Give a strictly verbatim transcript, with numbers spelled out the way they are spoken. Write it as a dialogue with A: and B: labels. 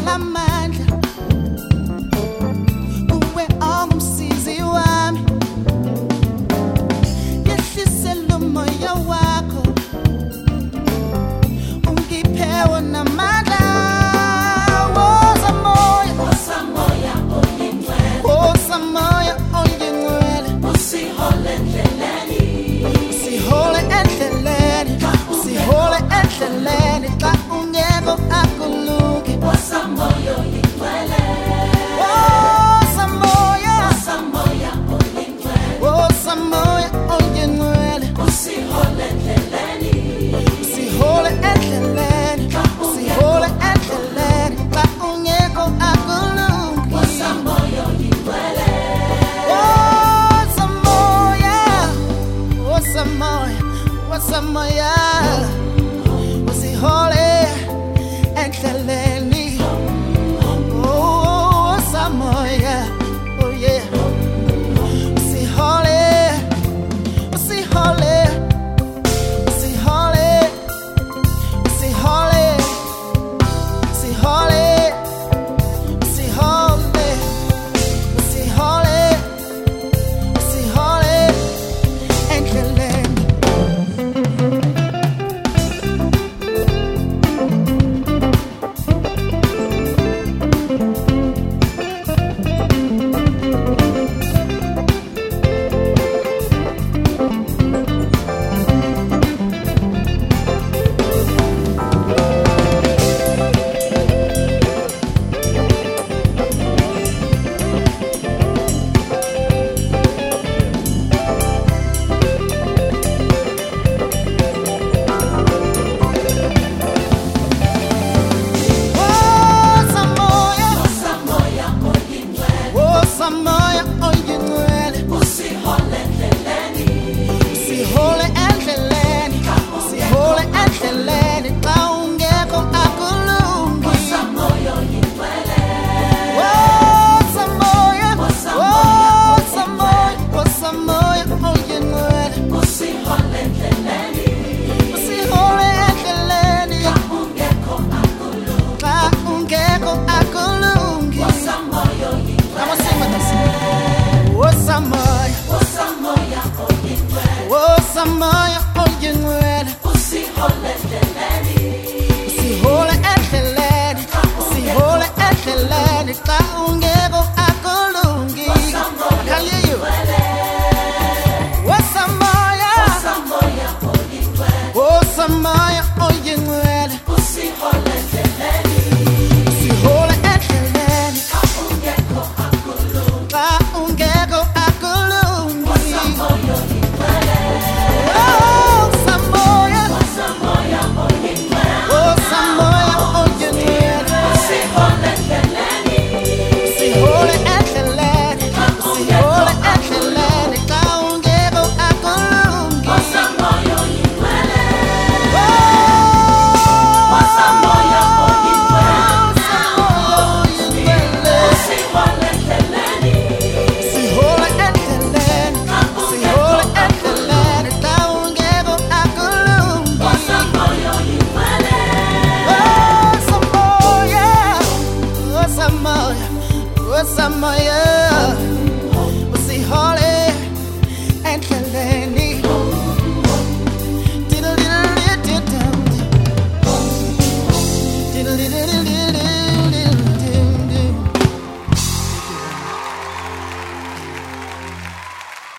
A: amandla, uwe ongumsizi wami. Yehlisela umoya wakho, ungiphe wona amandla. Woza moya,
B: woza moya oyingcwele,
A: woza moya oyingcwele,
B: usihole endleleni,
A: usihole endleleni, usihole endleleni xa ungekho akulungi.
B: woza moya oyingcwele,
A: Woza moya,
B: woza moya oyingcwele,
A: woza moya oyingcwele,
B: usihole endleleni,
A: usihole endleleni, usihole endleleni xa ungekho akulungi.
B: woza moya oyingcwele,
A: Woza moya, woza moya, woza moya, usihole endleleni. Oh, woza moya, oh yeah. Usihole, usihole, usihole, usihole, usihole, usihole, usihole, usihole endleleni. Woza moya,
B: woza moya oyingcwele,
A: woza moya oyingcwele,
B: usihole endleleni,
A: usihole endleleni, usihole endleleni xa ungekho akulungi.
B: woza moya oyingcwele,
A: Woza moya,
B: Woza
A: woza moya, woza moya oyingcwele,
B: usihole endleleni,
A: usihole endleleni
B: ungekho akulungi,
A: xa ungekho akulungi.
B: woza moya oyingcwele,
A: Come on, sing with us. Woza moya,
B: woza moya oyingcwele,
A: woza moya oyingcwele,
B: usihole endleleni,
A: usihole endleleni, usihole endleleni xa ungekho akulungi. I can hear you. Woza moya,
B: woza moya oyingcwele,
A: woza moya oyingcwele,
B: usihole endleleni,
A: usihole endleleni
B: ungekho akulungi,
A: xa ungekho akulungi.
B: woza moya oyingcwele,
A: Woza moya,
B: woza moya oyingcwele,
A: woza moya oyingcwele,
B: usihole endleleni,
A: usihole endleleni, usihole endleleni xa ungekho akulungi.
B: woza moya oyingcwele,
A: Woza
B: woza moya oyingcwele,
A: oyingcwele,
B: usihole endleleni,
A: usihole endleleni, usihole endleleni xa ungekho akulungi.
B: woza moya oyingcwele,
A: Woza moya, woza moya, woza moya.